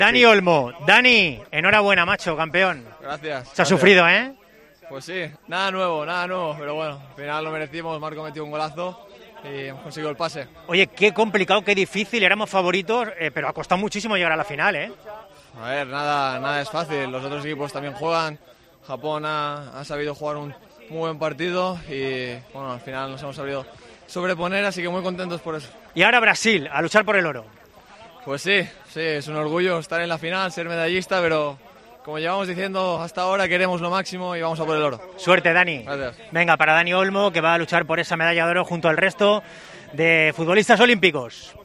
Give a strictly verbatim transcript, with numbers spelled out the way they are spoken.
Dani Olmo, Dani, enhorabuena, macho, campeón. Gracias. Se ha sufrido, ¿eh? Pues sí, nada nuevo, nada nuevo, pero bueno, al final lo merecimos, Marco metió un golazo y hemos conseguido el pase. Oye, qué complicado, qué difícil, éramos favoritos, eh, pero ha costado muchísimo llegar a la final, ¿eh? A ver, nada, nada es fácil, los otros equipos también juegan, Japón ha, ha sabido jugar un muy buen partido y bueno, al final nos hemos sabido sobreponer, así que muy contentos por eso. Y ahora Brasil, a luchar por el oro. Pues sí, sí, es un orgullo estar en la final, ser medallista, pero como llevamos diciendo hasta ahora, queremos lo máximo y vamos a por el oro. Suerte, Dani. Gracias. Venga, para Dani Olmo, que va a luchar por esa medalla de oro junto al resto de futbolistas olímpicos.